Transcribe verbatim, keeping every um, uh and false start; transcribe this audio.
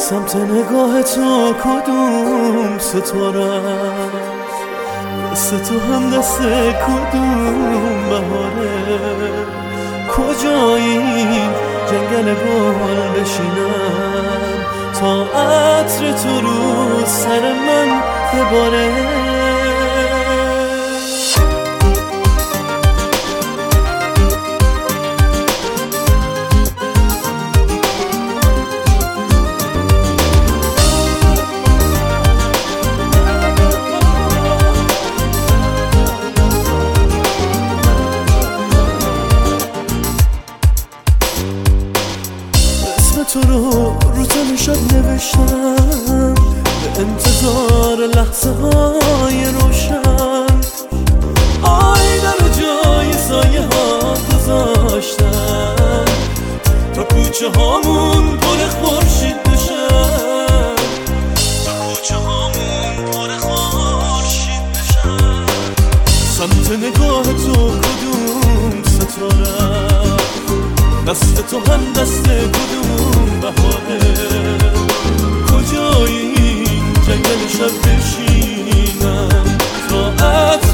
سمت نگاه تو کدوم ستاره است، دست تو هم دست کدوم بهاره؟ کجایی جنگل گل بشینم تا عطر تو رو سر من بباره؟ تو رو رو تن شب نوشتم به انتظار لحظه های روشن، آینه رو جای سایه ها گذاشتم تا کوچه هامون پر خورشید بشن، تا کوچه هامون پر خورشید بشن. سمت نگاه تو کدوم ستاره، دست تو هم دست کدوم بهاره؟ کجایی جنگل شب بشینم تا